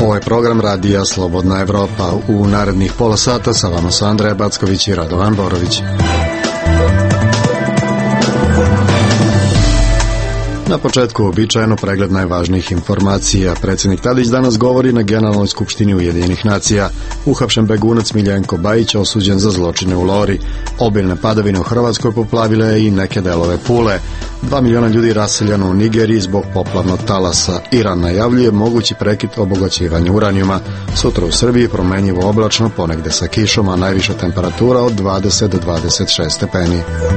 Ovo je program Radija Slobodna Evropa. U narednih pola sata sa vama su Andreja Backović i Radovan Borović. Na početku uobičajeno pregled najvažnijih informacija. Predsjednik Tadić danas govori na Generalnoj skupštini Ujedinjenih nacija. Uhapšen begunac Miljenko Bajić osuđen za zločine u Lori. Obilne padavine u Hrvatskoj poplavile i neke delove Pule. 2 miliona ljudi raseljeno u Nigeriji zbog poplavnog talasa. Iran najavljuje mogući prekid obogaćivanja uranijuma. Sutra u Srbiji promenjivo oblačno, ponegde sa kišom, a najviša temperatura od 20 do 26 stepeni.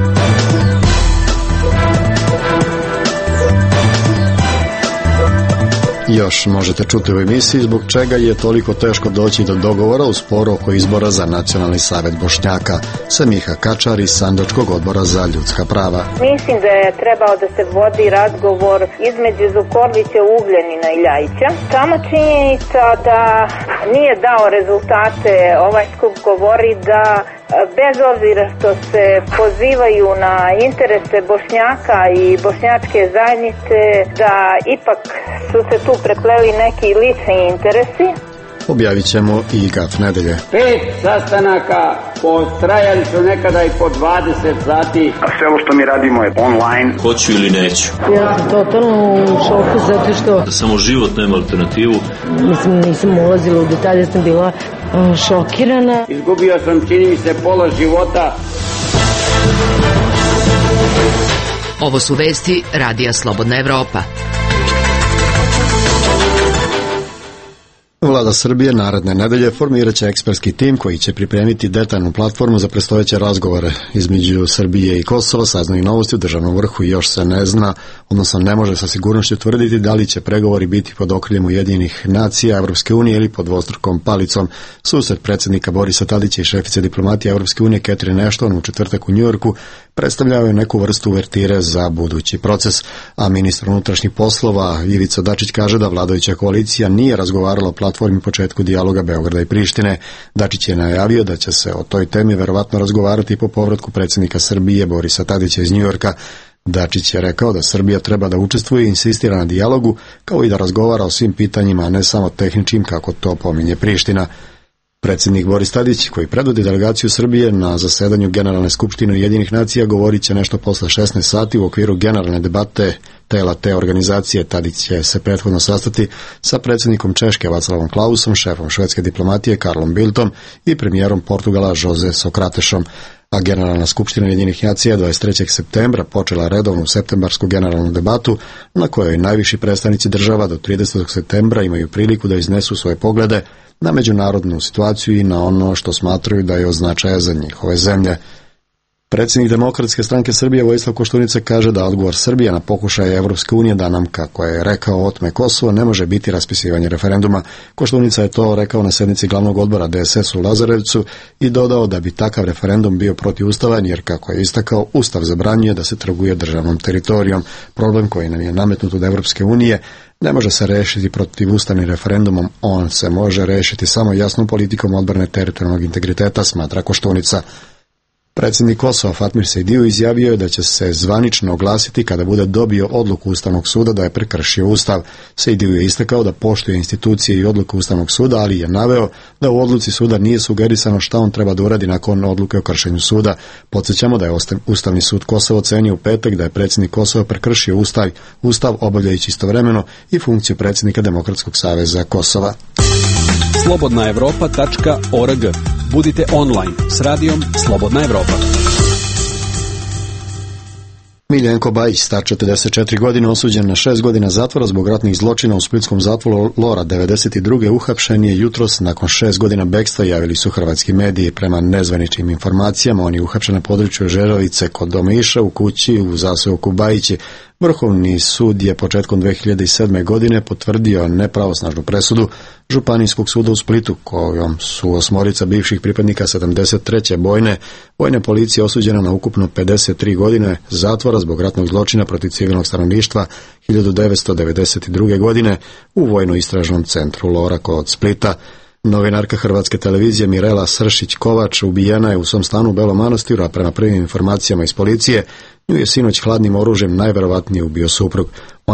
Još možete čuti u emisiji zbog čega je toliko teško doći do dogovora u sporu oko izbora za Nacionalni savet Bošnjaka. Semiha Kačar iz Sandžačkog odbora za ljudska prava. Mislim da je trebao da se vodi razgovor između Zukorlića, Ugljanina i Ljajića. Sama činjenica da nije dao rezultate, ovaj skup govori da bez obzira što se pozivaju na interese Bošnjaka i bošnjačke zajednice, da ipak su se tu prepleli neki lični interesi. Objavit ćemo i gaf nedelje. 5 sastanaka potrajali su nekada i po 20 sati. A sve ovo što mi radimo je online. Hoću ili neću. Ja sam totalno u šoku zato što... Da samo život nema alternativu. Nisam ulazila u detalje, sam bila šokirana. Izgubio sam, čini mi se, pola života. Ovo su vesti Radija Slobodna Evropa. Vlada Srbije naredne nedelje formirat će ekspertski tim koji će pripremiti detaljnu platformu za predstojeće razgovore između Srbije i Kosova. Saznaju novosti u državnom vrhu i još se ne zna, odnosno ne može sa sigurnošću tvrditi da li će pregovori biti pod okriljem Ujedinjenih nacija, Evropske unije ili pod dvostrukom palicom. Susret predsjednika Borisa Tadića i šefice diplomatije Evropske unije Catherine Ashton u četvrtak u Njujorku predstavljao je neku vrstu uvertire za budući proces, a ministar unutrašnjih poslova Ivica Dačić kaže da vladajuća koalicija nije razgovarala o platformi početku dijaloga Beograda i Prištine. Dačić je najavio da će se o toj temi verovatno razgovarati po povratku predsjednika Srbije Borisa Tadića iz Njujorka. Dačić je rekao da Srbija treba da učestvuje i insistira na dijalogu, kao i da razgovara o svim pitanjima, a ne samo tehničkim kako to pominje Priština. Predsjednik Boris Tadić, koji predvodi delegaciju Srbije na zasedanju Generalne skupštine Ujedinjenih nacija, govorit će nešto posle 16 sati u okviru generalne debate tela te organizacije. Tadić će se prethodno sastati sa predsjednikom Češke Vaclavom Klausom, šefom švedske diplomatije Karlom Bildtom i premijerom Portugala Jose Sokratešom. A Generalna skupština Ujedinjenih nacija 23. septembra počela redovnu septembarsku generalnu debatu na kojoj najviši predstavnici država do 30. septembra imaju priliku da iznesu svoje poglede na međunarodnu situaciju i na ono što smatraju da je od značaja za njihove zemlje. Predsjednik Demokratske stranke Srbije Vojislav Koštunica kaže da odgovor Srbije na pokušaje Evropske unije da nam, kako je rekao, otme Kosovo ne može biti raspisivanje referenduma. Koštunica je to rekao na sednici glavnog odbora DSS u Lazarevcu i dodao da bi takav referendum bio protivustavan jer, kako je istakao, Ustav zabranjuje da se trguje državnom teritorijom. Problem koji nam je nametnut od Evropske unije ne može se rešiti protivustavnim referendumom, on se može rešiti samo jasnom politikom odbrane teritorijalnog integriteta, smatra Koštunica. Predsjednik Kosova Fatmir Sejdiu izjavio je da će se zvanično oglasiti kada bude dobio odluku Ustavnog suda da je prekršio Ustav. Sejdiu je istakao da poštuje institucije i odluku Ustavnog suda, ali je naveo da u odluci suda nije sugerisano šta on treba da uradi nakon odluke o kršenju suda. Podsjećamo da je Ustavni sud Kosova ocenio u petak da je predsjednik Kosova prekršio Ustav obavljajući istovremeno i funkciju predsjednika Demokratskog saveza Kosova. slobodnaevropa.org. Budite online s radijom Slobodna Evropa. Miljenko Bajić, star 44 godine, osuđen na 6 godina zatvora zbog ratnih zločina u splitskom zatvoru Lora 92. uhapšen je jutros nakon 6 godina bekstva, javili su hrvatski mediji. Prema nezvaničnim informacijama, on je uhapšen na području Žeravice kod Omiša u kući u zaseoku Bajići. Vrhovni sud je početkom 2007. godine potvrdio nepravosnažnu presudu Županijskog suda u Splitu, kojom su 8 bivših pripadnika 73. vojne policije osuđena na ukupno 53 godine zatvora zbog ratnog zločina protiv civilnog stanovništva 1992. godine u vojno-istražnom centru Lora kod Splita. Novinarka Hrvatske televizije Mirela Sršić-Kovač ubijena je u svom stanu u Belom Manastiru, a prema prvim informacijama iz policije, nju je sinoć hladnim oružjem najverovatnije ubio suprug.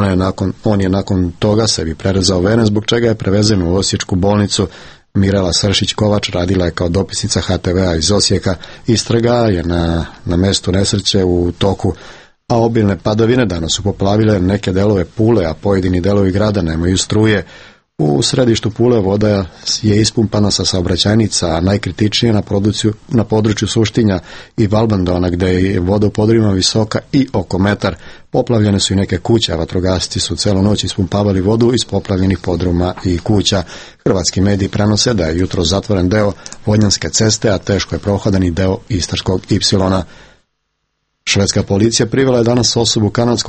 On je nakon toga sebi prerezao vene, zbog čega je prevezen u osječku bolnicu. Mirela Sršić-Kovač radila je kao dopisnica HTV-a iz Osijeka. Istraga je na mestu nesreće u toku, a obilne padavine danas su poplavile neke delove Pule, a pojedini delovi grada nemaju struje. U središtu Pule voda je ispumpana sa saobraćajnica, a najkritičnije na području Suštinja i Valbandona, gde je voda u podrumima visoka i oko metar. Poplavljene su i neke kuće, a vatrogasci su celu noć ispumpavali vodu iz poplavljenih podruma i kuća. Hrvatski mediji prenose da je jutro zatvoren deo Vodnjanske ceste, a teško je prohodan i deo Istarskog Y. Švedska policija privela je danas osobu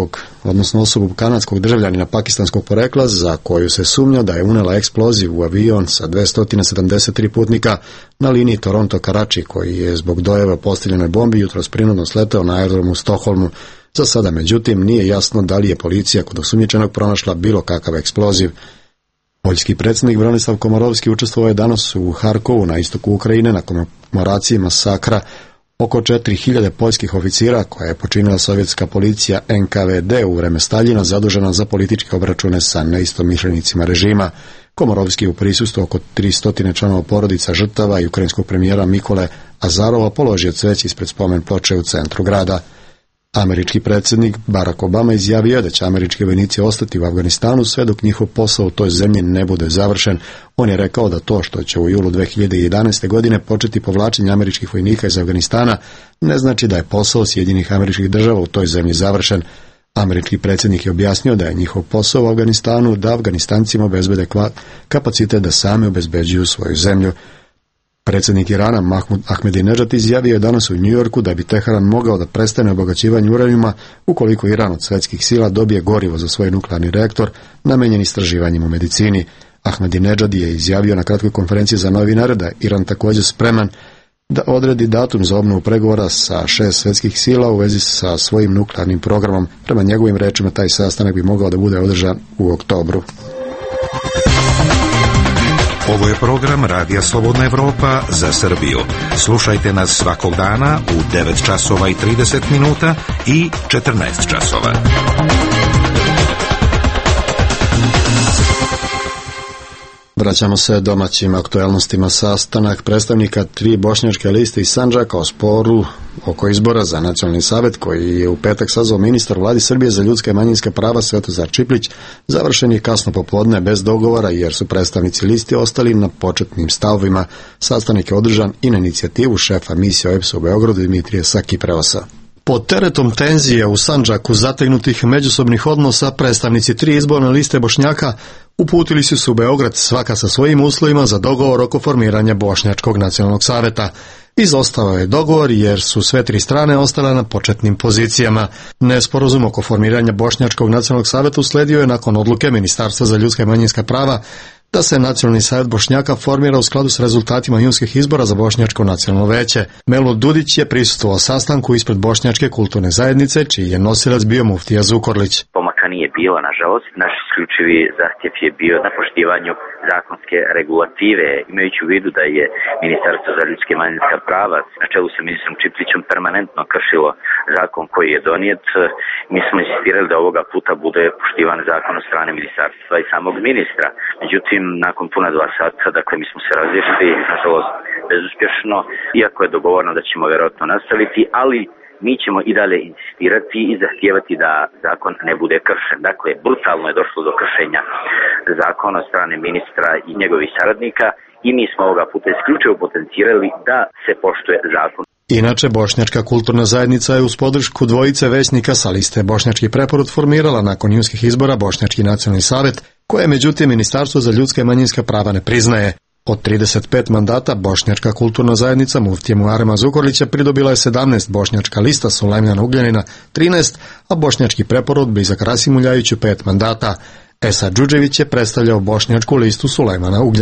kanadskog državljanina pakistanskog porekla, za koju se sumnja da je unela eksploziv u avion sa 273 putnika na liniji Toronto-Karachi, koji je zbog dojave o postavljenoj bombi jutros prinudno sleteo na aerodromu u Stokholmu. Za sada, međutim, nije jasno da li je policija kod osumnjičenog pronašla bilo kakav eksploziv. Poljski predsjednik Bronislav Komorovski učestvovao je danas u Harkovu na istoku Ukrajine na komemoraciji masakra oko 4000 poljskih oficira koje je počinila sovjetska policija NKVD u vreme Staljina, zadužena za političke obračune sa neistomišljenicima režima. Komorovski u prisustvu oko 300 članova porodica žrtava i ukrajinskog premijera Mikole Azarova položio cveće ispred spomen ploče u centru grada. Američki predsjednik Barack Obama izjavio da će američki vojnici ostati u Afganistanu sve dok njihov posao u toj zemlji ne bude završen. On je rekao da to što će u julu 2011. godine početi povlačenje američkih vojnika iz Afganistana ne znači da je posao Sjedinjenih Američkih Država u toj zemlji završen. Američki predsjednik je objasnio da je njihov posao u Afganistanu da Afganistancima obezbede kapacitet da sami obezbeđuju svoju zemlju. Predsjednik Irana Mahmud Ahmedinejad izjavio je danas u New Yorku da bi Teheran mogao da prestane obogaćivanje uranijuma ukoliko Iran od svjetskih sila dobije gorivo za svoj nuklearni reaktor namenjen istraživanjem u medicini. Ahmedinejad je izjavio na kratkoj konferenciji za novinare da je Iran također spreman da odredi datum za obnovu pregovora sa 6 svjetskih sila u vezi sa svojim nuklearnim programom. Prema njegovim rečima taj sastanak bi mogao da bude održan u oktobru. Ovo je program Radija Slobodna Evropa za Srbiju. Slušajte nas svakog dana u 9 časova i 30 minuta i 14 časova. Vraćamo se domaćim aktualnostima. Sastanak predstavnika 3 bošnjačke liste iz Sandžaka o sporu oko izbora za nacionalni savjet koji je u petak sazvao ministar vladi Srbije za ljudska i manjinska prava Svetozar Čiplić završen je kasno popodne bez dogovora jer su predstavnici listi ostali na početnim stavovima. Sastanak je održan i na inicijativu šefa misije OEBS-a u Beogradu Dimitrija Sakipreosa. Pod teretom tenzije u Sandžaku zategnutih međusobnih odnosa predstavnici 3 izborne liste Bošnjaka uputili su se u Beograd svaka sa svojim uslovima za dogovor oko formiranja Bošnjačkog nacionalnog saveta. Izostao je dogovor jer su sve 3 strane ostale na početnim pozicijama. Nesporazum oko formiranja Bošnjačkog nacionalnog saveta usledio je nakon odluke Ministarstva za ljudska i manjinska prava da se Nacionalni savjet Bošnjaka formira u skladu s rezultatima junskih izbora za Bošnjačko nacionalno veće. Melo Dudić je prisustvovao sastanku ispred Bošnjačke kulturne zajednice, čiji je nosilac bio muftija Zukorlić. Pomaka nije bilo, nažalost. Naš isključivi zahtjev je bio na poštivanju zakonske regulative, imajući u vidu da je Ministarstvo za ljudska i manjinska prava na čelu sa ministrom Čiplićem permanentno kršilo zakon koji je donijet. Mi smo insistirali da ovoga puta bude poštivan zakon od strane ministarstva i samog ministra. Međutim, nakon puna 2 sata, dakle, mi smo se razišli, nažalost, bezuspješno, iako je dogovoreno da ćemo vjerojatno nastaviti, ali mi ćemo i dalje insistirati i zahtijevati da zakon ne bude kršen. Dakle, brutalno je došlo do kršenja zakona od strane ministra i njegovih saradnika i mi smo ovoga puta isključivo potencirali da se poštuje zakon. Inače, Bošnjačka kulturna zajednica je uz podršku dvojice većnika sa liste Bošnjački preporod formirala nakon junskih izbora Bošnjački nacionalni savjet, koje međutim Ministarstvo za ljudska i manjinska prava ne priznaje. Od 35 mandata Bošnjačka kulturna zajednica muftije Muharema Zukorlića pridobila je 17, Bošnjačka lista Sulejmana Ugljanina 13, a Bošnjački preporod blizak Rasimu Ljajiću 5 mandata. Esad Đuđević je predstavljao Bošnjačku listu Sulejmana Ugljanina.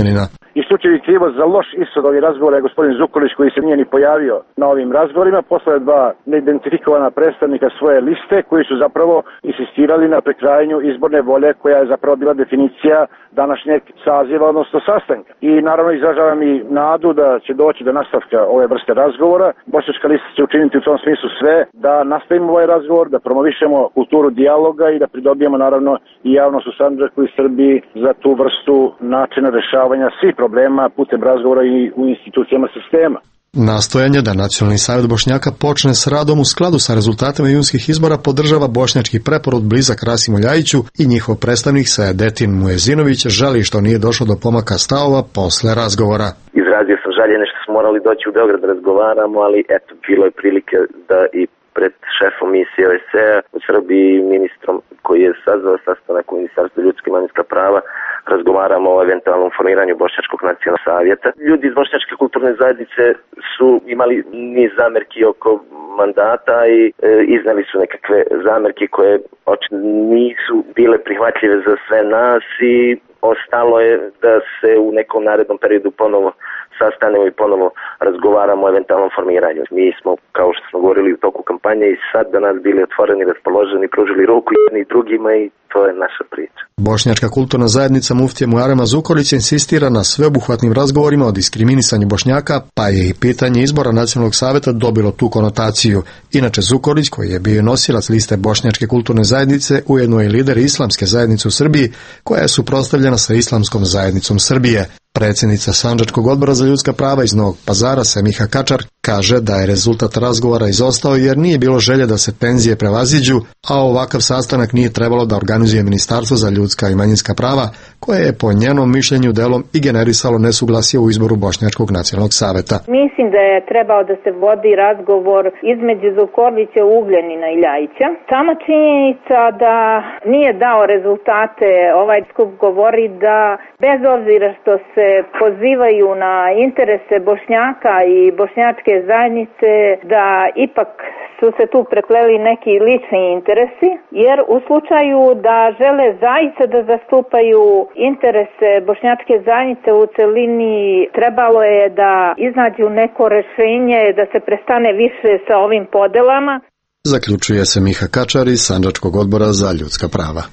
Isključivi krivac za loš ishod ovih razgovora je gospodin Zukorlić, koji se nije ni pojavio na ovim razgovorima. Poslao je 2 neidentifikovana predstavnika svoje liste koji su zapravo insistirali na prekrajanju izborne volje, koja je zapravo bila definicija današnjeg saziva, odnosno sastanka. I naravno izražavam i nadu da će doći do nastavka ove vrste razgovora. Bošnjačka lista će učiniti u tom smislu sve da nastavimo ovaj razgovor, da promovišemo kulturu dijaloga i da pridobijemo naravno i javnost u Sandžaku i Srbiji za tu vrstu načina rešavanja svih problema putem razgovora i u institucijama sistema. Nastojanje da Nacionalni savjet Bošnjaka počne s radom u skladu sa rezultatima junskih izbora podržava bošnjački preporod blizak Rasimu Ljajiću i njihov predstavnik Saedetin Muezinović žali što nije došlo do pomaka stavova posle razgovora. Izrazio sam žaljenje što smo morali doći u Beograd da razgovaramo, ali eto, bilo je prilike da i pred šefom misije OSCE u Srbiji i ministrom koji je sazvao sastanak u Ministarstvu ljudske i manjinska prava razgovaramo o eventualnom formiranju Bošnjačkog nacionalnog savjeta. Ljudi iz Bošnjačke kulturne zajednice su imali niz zamerki oko mandata i iznali su nekakve zamerke koje očito nisu bile prihvatljive za sve nas i ostalo je da se u nekom narednom periodu ponovo sastanemo i ponovo razgovaramo o eventualnom formiranju. Mi smo, kao što smo govorili u toku kampanje, i sad da nas bili otvoreni, raspoloženi, pružili ruku jedni i drugima i to je naša priča. Bošnjačka kulturna zajednica muftije Muharema Zukorlića insistira na sveobuhvatnim razgovorima o diskriminisanju Bošnjaka, pa je i pitanje izbora Nacionalnog savjeta dobilo tu konotaciju. Inače Zukorlić, koji je bio nosilac liste Bošnjačke kulturne zajednice, ujedno je lider Islamske zajednice u Srbiji, koja je suprotstavljena sa Islamskom zajednicom Srbije. Predsjednica Sandžačkog odbora za ljudska prava iz Novog Pazara, Semiha Kačar, kaže da je rezultat razgovora izostao jer nije bilo želje da se penzije prevaziđu, a ovakav sastanak nije trebalo da organizuje Ministarstvo za ljudska i manjinska prava, koje je po njenom mišljenju delom i generisalo nesuglasje u izboru Bošnjačkog nacionalnog savjeta. Mislim da je trebao da se vodi razgovor između Zukorlića, Ugljanina i Ljajića. Sama činjenica da nije dao rezultate, ovaj skup govori da bez obzira što se pozivaju na interese Bošnjaka i bošnjačke zajednice, da ipak su se tu prepleli neki lični interesi, jer u slučaju da žele zaista da zastupaju interese bošnjačke zajednice u celini, trebalo je da iznađu neko rešenje, da se prestane više sa ovim podelama. Zaključuje se Miha Kačar iz Sandžačkog odbora za ljudska prava.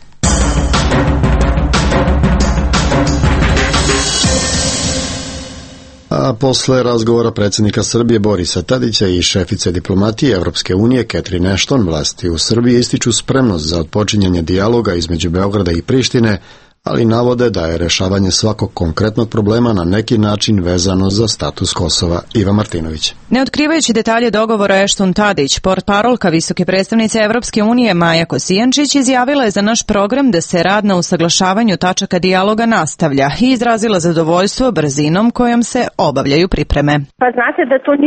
A posle razgovora predsjednika Srbije Borisa Tadića i šefice diplomatije Evropske unije Catherine Ashton, vlasti u Srbiji ističu spremnost za odpočinjanje dijaloga između Beograda i Prištine, ali navode da je rešavanje svakog konkretnog problema na neki način vezano za status Kosova. Iva Martinović. Ne otkrivajući detalje dogovora Ashton-Tadić, portparolka visoke predstavnice Evropske unije Maja Kosijančić izjavila je za naš program da se rad na usaglašavanju tačaka dijaloga nastavlja i izrazila zadovoljstvo brzinom kojom se obavljaju pripreme. Pa znate da to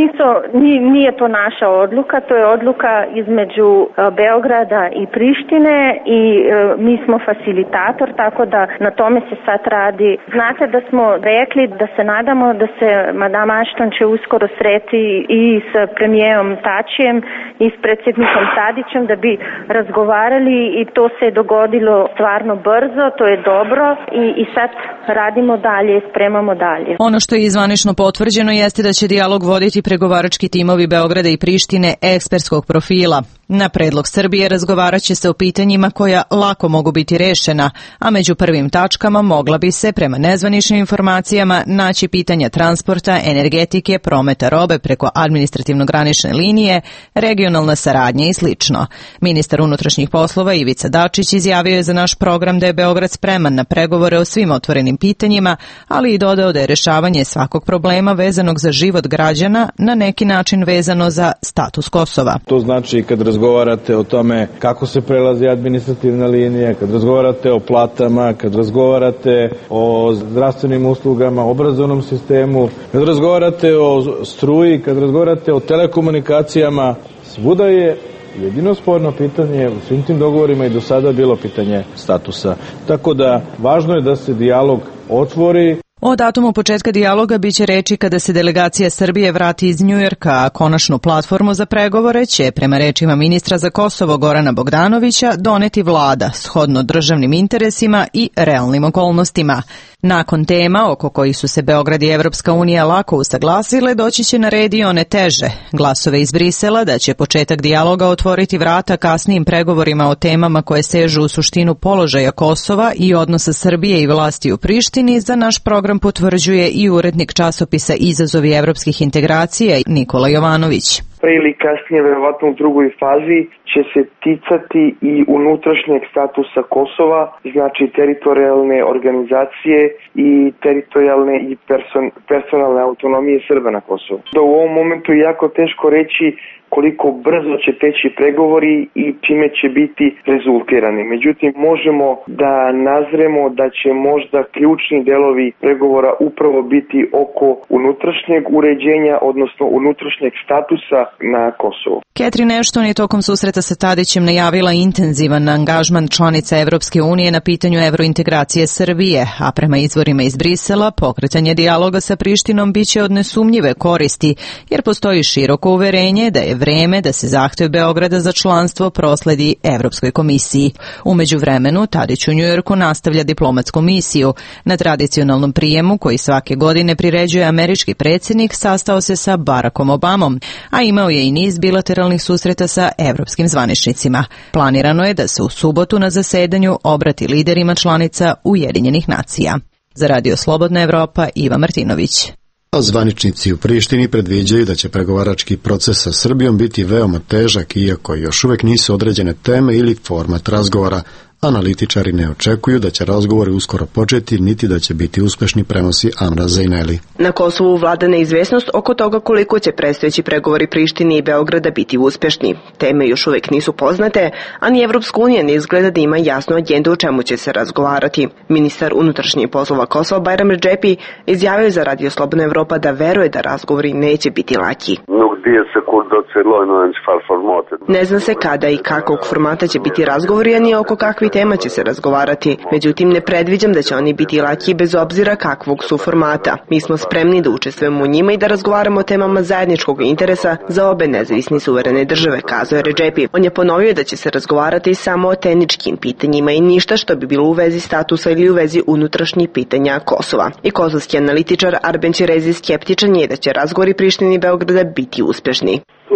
nije to naša odluka, to je odluka između Beograda i Prištine i mi smo facilitator, tako da na tome se sad radi. Znate da smo rekli da se nadamo da se madama Ashton će uskoro sreti i s premijerom Tačijem i s predsjednikom Tadićem da bi razgovarali i to se je dogodilo stvarno brzo, to je dobro i sad radimo dalje, spremamo dalje. Ono što je izvanično potvrđeno jeste da će dijalog voditi pregovarački timovi Beograda i Prištine ekspertskog profila. Na predlog Srbije razgovarat će se o pitanjima koja lako mogu biti rešena, a među prvim tačkama mogla bi se, prema nezvaničnim informacijama, naći pitanja transporta, energetike, prometa robe preko administrativno-granične linije, regionalna saradnja i sl. Ministar unutrašnjih poslova Ivica Dačić izjavio je za naš program da je Beograd spreman na pregovore o svim otvorenim pitanjima, ali i dodao da je rešavanje svakog problema vezanog za život građana na neki način vezano za status Kosova. To znači kad razgovarate o tome kako se prelazi administrativna linija, kad razgovarate o platama, kad razgovarate o zdravstvenim uslugama, obrazovnom sistemu, kad razgovarate o struji, kad razgovarate o telekomunikacijama, svuda je jedino sporno pitanje u svim tim dogovorima i do sada bilo pitanje statusa. Tako da važno je da se dijalog otvori. O datumu početka dijaloga biće reči kada se delegacija Srbije vrati iz Njujorka, a konačnu platformu za pregovore će, prema rečima ministra za Kosovo Gorana Bogdanovića, doneti vlada, shodno državnim interesima i realnim okolnostima. Nakon tema oko kojih su se Beograd i Evropska unija lako usaglasile, doći će na red i one teže. Glasove iz Brisela da će početak dijaloga otvoriti vrata kasnijim pregovorima o temama koje sežu u suštinu položaja Kosova i odnosa Srbije i vlasti u Prištini, za naš program potvrđuje i urednik časopisa Izazovi evropskih integracija Nikola Jovanović. Pre ili kasnije, verovatno u drugoj fazi, će se ticati i unutrašnjeg statusa Kosova, znači teritorijalne organizacije i teritorijalne i personalne autonomije Srba na Kosovu. U ovom momentu je jako teško reći koliko brzo će teći pregovori i čime će biti rezultirani. Međutim, možemo da nazremo da će možda ključni delovi pregovora upravo biti oko unutrašnjeg uređenja, odnosno unutrašnjeg statusa na Kosovu. Catherine Ashton je tokom susreta sa Tadićem najavila intenzivan angažman članica Evropske unije na pitanju evrointegracije Srbije, a prema izvorima iz Brisela, pokretanje dijaloga sa Prištinom biće od nesumnjive koristi, jer postoji široko uverenje da je vreme da se zahtev Beograda za članstvo prosledi Evropskoj komisiji. U međuvremenu, Tadić u Njujorku nastavlja diplomatsku misiju. Na tradicionalnom prijemu, koji svake godine priređuje američki predsjednik, sastao se sa Barackom Obamom, a imao je i niz bilateralnih susreta sa evropskim zvaničnicima. Planirano je da se u subotu na zasedanju obrati liderima članica Ujedinjenih nacija. Za Radio Slobodna Evropa, Iva Martinović. A zvaničnici u Prištini predviđaju da će pregovarački proces sa Srbijom biti veoma težak, iako još uvek nisu određene teme ili format razgovora. Analitičari ne očekuju da će razgovori uskoro početi, niti da će biti uspešni, prenosi Amra Zejneli. Na Kosovu vlada neizvesnost oko toga koliko će predstojeći pregovori Prištine i Beograda biti uspešni. Teme još uvek nisu poznate, a ni Evropska unija ne izgleda da ima jasnu agendu o čemu će se razgovarati. Ministar unutrašnjih poslova Kosova Bajram Redžepi izjavio za Radio Slobodna Evropa da veruje da razgovori neće biti laki. Ne zna se kada i kakvog formata će biti razgovori, a ni oko kakvih tema će se razgovarati. Međutim, ne predviđam da će oni biti laki bez obzira kakvog su formata. Mi smo spremni da učestvujemo u njima i da razgovaramo o temama zajedničkog interesa za obe nezavisne suverene države, kazao je Redžepi. On je ponovio da će se razgovarati samo o tehničkim pitanjima i ništa što bi bilo u vezi statusa ili u vezi unutrašnjih pitanja Kosova. I kosovski analitičar Arben Ćirezi skeptičan je da će razgovori Prištine i Beograda biti uspešni.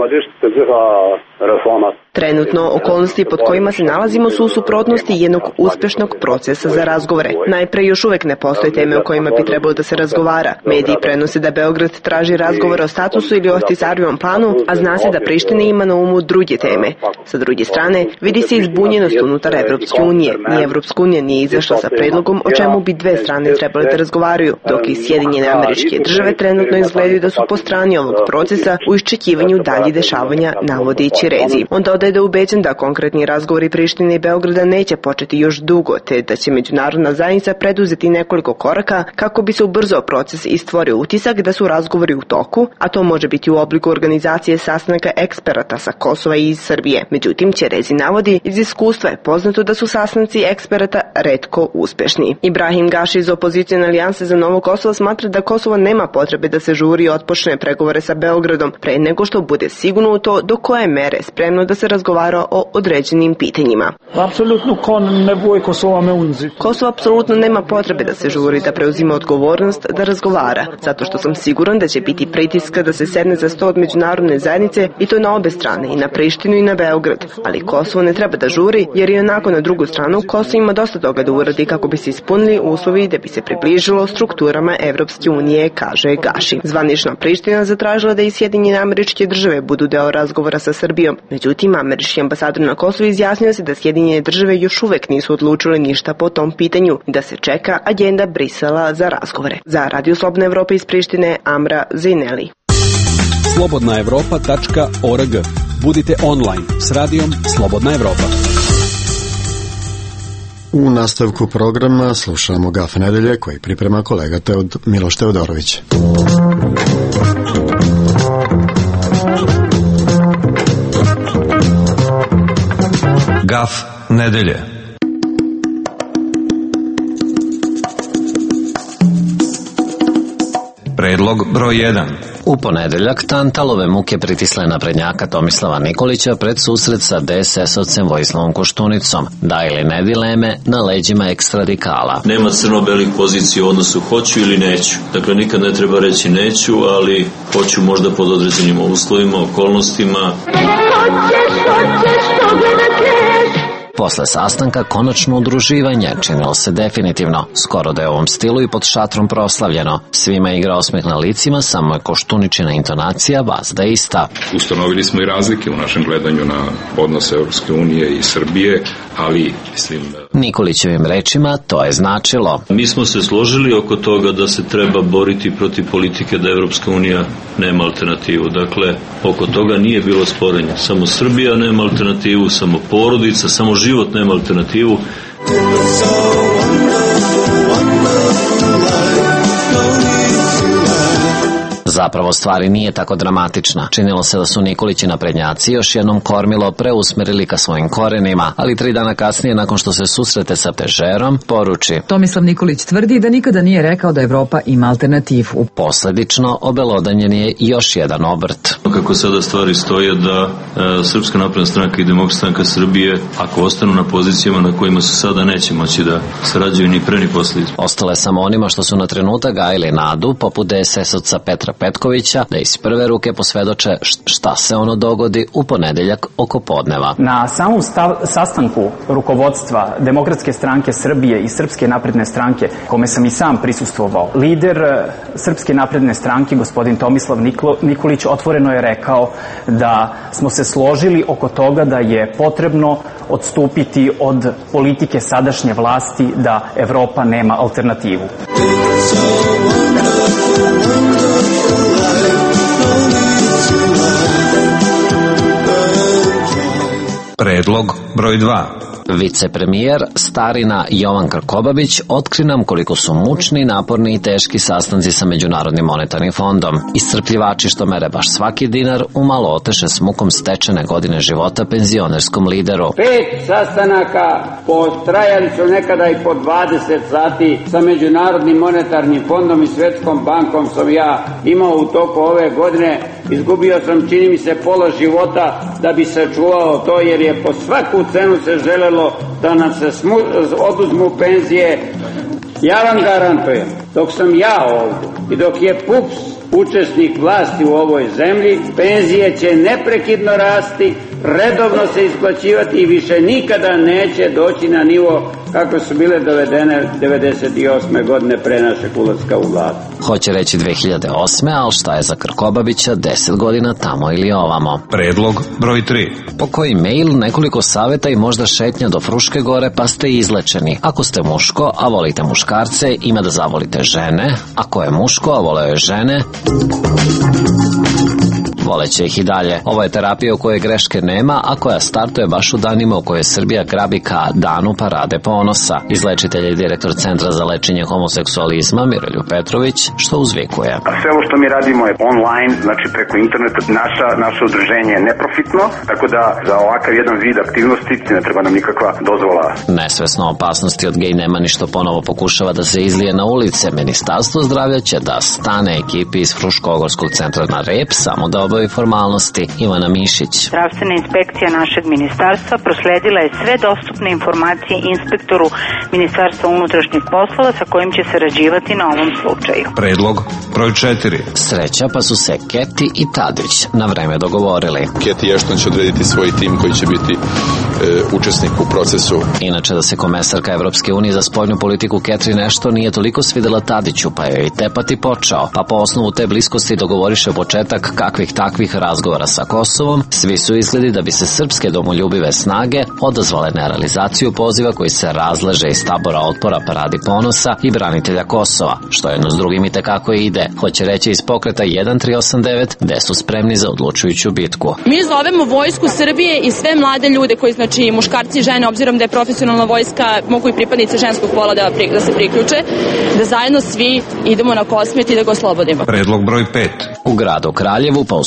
Trenutno, okolnosti pod kojima se nalazimo su u suprotnosti jednog uspešnog procesa za razgovore. Najpre, još uvek ne postoje teme o kojima bi trebalo da se razgovara. Mediji prenose da Beograd traži razgovore o statusu ili o Ahtisarijevom planu, a zna se da Priština ima na umu druge teme. Sa druge strane, vidi se izbunjenost unutar Evropske unije. Ni Evropska unija nije izašla sa predlogom o čemu bi dve strane trebale da razgovaraju, dok i Sjedinjene Američke Države trenutno izgledaju da su po strani ovog procesa u iščekivanju dalje dešavanja, navodi Ćirezi. On dodaje da je ubeđen da konkretni razgovori Prištine i Beograda neće početi još dugo, te da će međunarodna zajednica preduzeti nekoliko koraka kako bi se ubrzao proces i stvorio utisak da su razgovori u toku, a to može biti u obliku organizacije sastanaka eksperata sa Kosova i iz Srbije. Međutim, Ćirezi navodi, iz iskustva je poznato da su sastanci eksperata retko uspešni. Ibrahim Gaši iz opozicijone alijanse za Novo Kosovo smatra da Kosovo nema potrebe da se žuri i otpočne pregovore sa Beogradom pre nego što bude sigurno u to do koje mere spremno da se razgovara o određenim pitanjima. Kosovo apsolutno nema potrebe da se žuri, da preuzima odgovornost, da razgovara, zato što sam siguran da će biti pritiska da se sedne za sto od međunarodne zajednice i to na obe strane, i na Prištinu i na Beograd. Ali Kosovo ne treba da žuri, jer i onako na drugu stranu Kosovo ima dosta toga da uradi kako bi se ispunili uslovi da bi se približilo strukturama Evropske unije, kaže Gaši. Zvanična Priština zatražila da i Sjedinjene Američke Države budu deo razgovora sa Srbijom. Međutim, američki ambasador na Kosovu izjasnio se da Sjedinjene Države još uvek nisu odlučile ništa po tom pitanju i da se čeka agenda Brisela za razgovore. Za Radio Slobodna Evropa iz Prištine, Amra Zejneli. slobodnaevropa.org. Budite online s radijom Slobodna Evropa. U nastavku programa slušamo Gaf nedelje koji priprema kolega Miloš Teodorović. Gaf nedelje. Predlog broj 1. U ponedeljak Tantalove muke pritisle naprednjaka Tomislava Nikolića pred susret sa DSS-ovcem Vojislavom Koštunicom. Da ili ne dileme na leđima ekstradikala. Nema crno-belih pozicija u odnosu hoću ili neću. Dakle, nikad ne treba reći neću, ali hoću možda pod određenim uslovima, okolnostima. Posle sastanka konačno udruživanje činilo se definitivno, skoro da je u ovom stilu i pod šatrom proslavljeno. Svima igra osmeh na licima, samo je Koštuničina intonacija vazda ista. Ustanovili smo i razlike u našem gledanju na odnose Europske unije i Srbije, ali mislim... Nikolićevim rečima to je značilo. Mi smo se složili oko toga da se treba boriti protiv politike da Evropska unija nema alternativu. Dakle, oko toga nije bilo sporenja. Samo Srbija nema alternativu, samo porodica, samo život nema alternativu. Zapravo stvari nije tako dramatična. Činilo se da su Nikolić i naprednjaci još jednom kormilo preusmerili ka svojim korenima, ali 3 dana kasnije, nakon što se susrete sa Težerom, poruči. Tomislav Nikolić tvrdi da nikada nije rekao da Evropa ima alternativu. Posledično, obelodanjen je još jedan obrt. Kako sada stvari stoje da Srpska napredna stranka i Demokratska stranka Srbije, ako ostanu na pozicijama na kojima su sada, neće moći da sarađuju ni pre ni posle. Ostale samo onima što su na trenutak gajili nadu, poput DSS-ovca Petra Petkovića, da iz prve ruke posvedoče šta se ono dogodi u ponedeljak oko podneva. Na samom sastanku rukovodstva Demokratske stranke Srbije i Srpske napredne stranke, kome sam i sam prisustvovao, lider Srpske napredne stranke, gospodin Tomislav Nikolić, otvoreno je rekao da smo se složili oko toga da je potrebno odstupiti od politike sadašnje vlasti da Evropa nema alternativu. Predlog broj 2. Vicepremijer starina Jovan Krkobabić otkri nam koliko su mučni, naporni i teški sastanci sa Međunarodnim monetarnim fondom. Iscrpljivači što mere baš svaki dinar umalo oteše s mukom stečene godine života penzionerskom lideru. 5 sastanaka potrajali su nekada i po 20 sati sa Međunarodnim monetarnim fondom i Svetskom bankom sam ja imao u toku ove godine. Izgubio sam, čini mi se, pola života da bi sačuvao to, jer je po svaku cenu se želelo da nam se oduzmu penzije. Ja vam garantujem, dok sam ja ovdje i dok je PUPS učesnik vlasti u ovoj zemlji, penzije će neprekidno rasti, redovno se isplaćivati i više nikada neće doći na nivo kako su bile dovedene 98. godine pre našeg ulaska u vladu. Hoće reći 2008. ali šta je za Krkobabića 10 godina tamo ili ovamo. Predlog broj 3. Po koji mail, nekoliko saveta i možda šetnja do Fruške gore, pa ste izlečeni. Ako ste muško, a volite muškarce, ima da zavolite žene. Ako je muško, a voleo je žene, voleće ih i dalje. Ovo je terapija u kojoj greške nema, a koja startuje baš u danima u kojoj Srbija grabi ka danu parade ponosa. Izlečitelj i direktor Centra za lečenje homoseksualizma Miroljub Petrović što uzvikuje. A sve ovo što mi radimo je online, znači preko interneta. Naše udruženje je neprofitno, tako da za ovakav jedan vid aktivnosti ne treba nam nikakva dozvola. Nesvesno opasnosti od gej Nemani što ponovo pokušava da se izlije na ulice, Ministarstvo zdravlja će da stane ekipi iz Fruškogorskog centra na rep samo da obavi formalnosti. Ivana Mišić. Zdravstvena inspekcija našeg ministarstva prosledila je sve dostupne informacije inspektoru Ministarstva unutrašnjih poslova sa kojim će sarađivati na ovom slučaju. Predlog broj 4. Sreća pa su se Keti i Tadić na vreme dogovorili. Keti Ešton će odrediti svoj tim koji će biti učesnik u procesu. Inače da se komesarka Evropske unije za spoljnu politiku Catherine Ashton nije toliko svidela Tadiću, pa je i tepati počeo, pa po osnovu te bliskosti dogovoriše početak kakvih takvih razgovora sa Kosovom. Svi su izgledi da bi se srpske domoljubive snage odazvale na realizaciju poziva koji se razleže iz tabora otpora Paradi ponosa i branitelja Kosova, što jedno s drugim i tekako ide, hoće reći iz pokreta 1389, gde su spremni za odlučujuću bitku. Mi zovemo Vojsku Srbije i sve mlade ljude koji, znači muškarci i žene, obzirom da je profesionalna vojska, mogu i pripadnice ženskog pola da se priključe, da zajedno svi idemo na Kosmet i da ga oslobodimo. Predlog broj 5. U gradu Kraljevu pa uz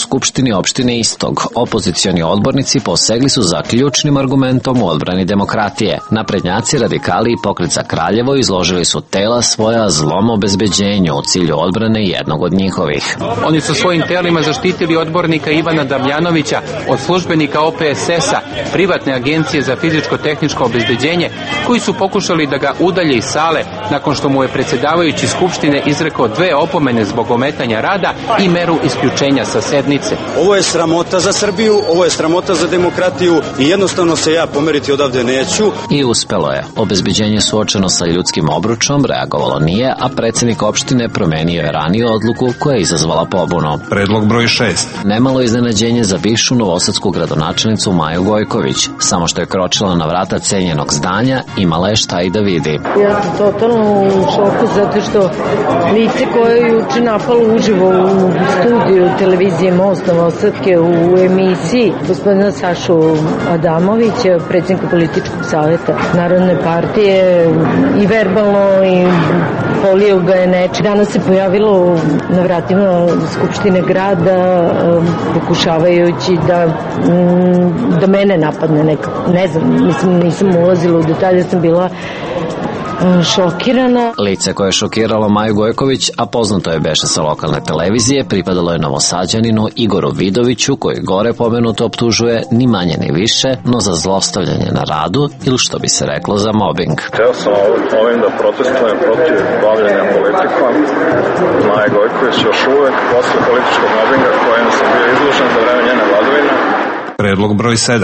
Skupštini opštine Istog. Opozicioni odbornici posegli su za ključnim argumentom u odbrani demokratije. Naprednjaci, radikali i Pokret za Kraljevo izložili su tela svoja zlom obezbeđenju u cilju odbrane jednog od njihovih. Oni su svojim telima zaštitili odbornika Ivana Damljanovića od službenika OPSS-a, privatne agencije za fizičko-tehničko obezbeđenje, koji su pokušali da ga udalje iz sale nakon što mu je predsjedavajući Skupštine izrekao 2 opomene zbog ometanja rada i meru isključenja sa sednice. Ovo je sramota za Srbiju, ovo je sramota za demokratiju i jednostavno se ja pomeriti odavde neću. I uspelo je. Obezbeđenje suočeno sa ljudskim obručom reagovalo nije, a predsjednik opštine promenio je raniju odluku koja je izazvala pobunu. Predlog broj 6. Nemalo iznenađenje za bivšu novosadsku gradonačelnicu Maju Gojković. Samo što je kročila na vrata cenjenog zdanja, imala je šta i da vidi. Ja sam totalno u šoku zato što lice koje je juče napalo uživo u studiju televizije Most Novosadske u emisiji gospodina Sašu Adamovića, predsjednika političkog savjeta Narodne partije, i verbalno i polio ga je neče. Danas se pojavilo na vratima Skupštine grada pokušavajući da mene napadne nekako. Ne znam, mislim, nisam ulazila u detalje, sam bila šokirana. Lice koje je šokiralo Maju Gojković, a poznato je beše sa lokalne televizije, pripadalo je Novosađaninu Igoru Vidoviću, koji gore pomenuto optužuje ni manje ni više, no za zlostavljanje na radu ili što bi se reklo za mobbing. Hteo sam ovim da protestujem protiv bavljanja politikom. Maja Gojković još uvek posle političkog mobbinga kojem sam bio izložen za vreme njene vladavine. Predlog broj 7.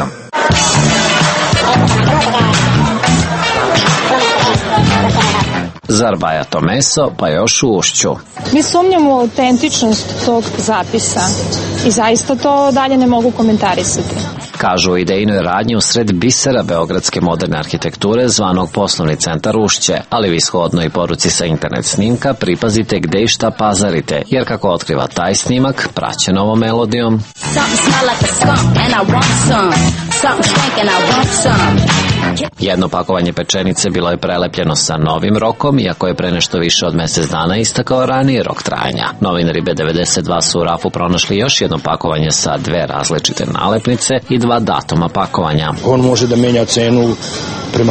Zar bajato meso, pa još u ušću. Mi sumnjamo u autentičnost tog zapisa i zaista to dalje ne mogu komentarisati. Kažu o idejnoj radnji u sred bisera beogradske moderne arhitekture zvanog Poslovni centar Ušće, ali vi shodno i poruci sa internet snimka pripazite gde i šta pazarite, jer kako otkriva taj snimak, praćen ovom melodijom, jedno pakovanje pečenice bilo je prelepljeno sa novim rokom, iako je pre nešto više od mesec dana istakao raniji rok trajanja. Novinari B92 su u rafu pronašli još jedno pakovanje sa 2 različite nalepnice i 2 datuma pakovanja. On može da menja cenu prema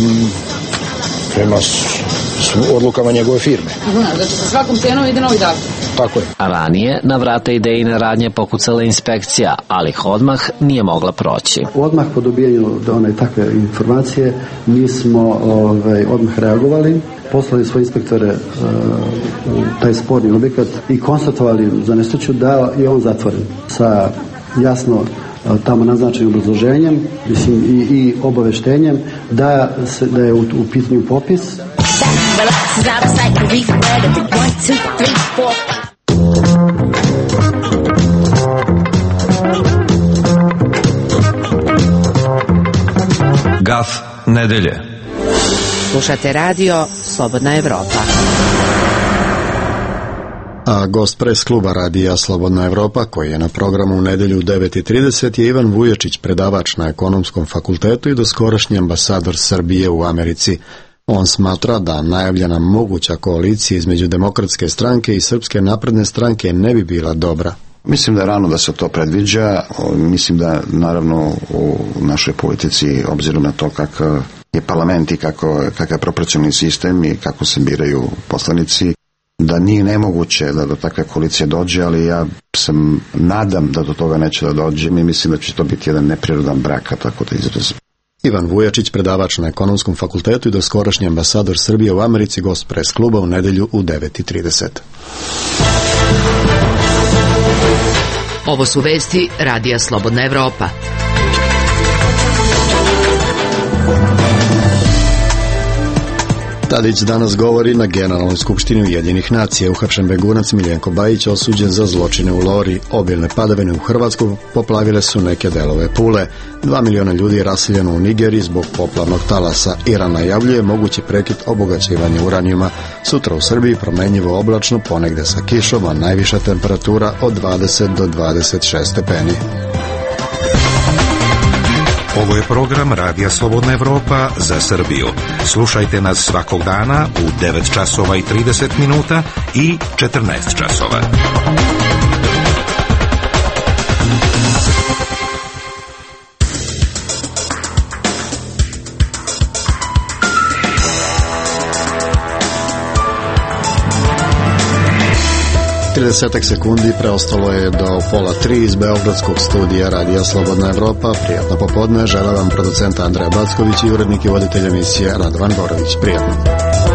odlukama njegove firme. Znači sa svakom cenom ide novi datum. Tako je. A ranije na vrata idejne radnje pokucala inspekcija, ali ih odmah nije mogla proći. Odmah po dobijanju takve informacije mi smo odmah reagovali, poslali svoje inspektore u taj sporni objekat i konstatovali za nesreću da je on zatvoren sa jasno tamo naznačenim obrazloženjem, mislim i obaveštenjem da je u pitanju popis. Gaf nedelje. Slušate radio Slobodna Evropa. A gost pres kluba radija Slobodna Evropa, koji je na programu u nedelju u 9:30, je Ivan Vujačić, predavač na Ekonomskom fakultetu i doskorašnji ambasador Srbije u Americi. On smatra da najavljena moguća koalicija između Demokratske stranke i Srpske napredne stranke ne bi bila dobra. Mislim da je rano da se to predviđa. Mislim da naravno u našoj politici, obzirom na to kakav je parlament i kakav je proporcionalni sistem i kako se biraju poslanici, da nije nemoguće da do takve koalicije dođe, ali ja sam nadam da do toga neće da dođe. Mi mislim da će to biti jedan neprirodan brak, tako da izrazim. Ivan Vujačić, predavač na Ekonomskom fakultetu i doskorašnji ambasador Srbije u Americi, gost pres kluba u nedelju u 9:30. Ovo su vesti radija Slobodna Evropa. Tadić danas govori na Generalnoj skupštini Ujedinjenih nacija. Uhapšen begunac Miljenko Bajić osuđen za zločine u Lori. Obilne padavine u Hrvatskoj poplavile su neke delove Pule. 2 miliona ljudi je raseljeno u Nigeriji zbog poplavnog talasa. Iran najavljuje mogući prekid obogaćivanja uranijuma. Sutra u Srbiji promenljivo oblačno, ponegde sa kišom, a najviša temperatura od 20 do 26 stepeni. Ovo je program Radija Slobodna Evropa za Srbiju. Slušajte nas svakog dana u 9 časova i 30 minuta i 14 časova. 30 sekundi preostalo je do pola 3 iz beogradskog studija Radija Slobodna Evropa. Prijatno popodne, žele vam producenta Andreja Backović i urednik i voditelj emisije Radovan Borović. Prijatno.